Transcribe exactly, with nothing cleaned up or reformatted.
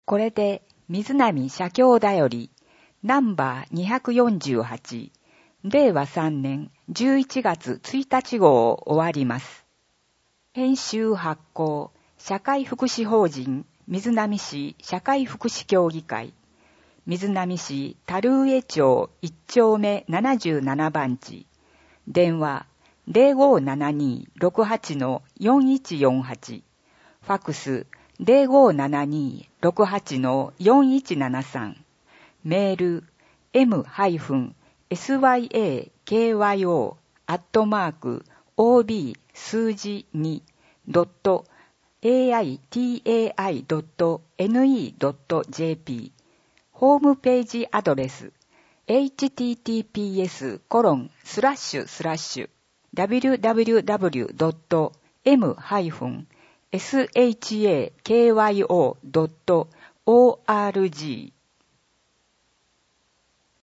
これで、水波社協だより、ナンバーにひゃくよんじゅうはち、れいわさんねんじゅういちがつついたち号を終わります。編集発行、社会福祉法人、水波市社会福祉協議会、水波市樽上町いっちょうめななじゅうななばんち、電話 ゼロごーななにーろくはちのよんいちよんはち、ファックス ゼロごーななにーろくはちのよんいちななさん、メール エム エス ワイ エー ケー ワイ オー アットマーク オー ビー 数字 に ドット エーアイティーエーアイ ドット エヌイー ドット ジェーピー ホームページアドレス エイチティーティーピーエス コロン スラッシュスラッシュ ダブリューダブリューダブリュー ドット エム エス エイチ エー ケー ワイ オー ドット オーアールジー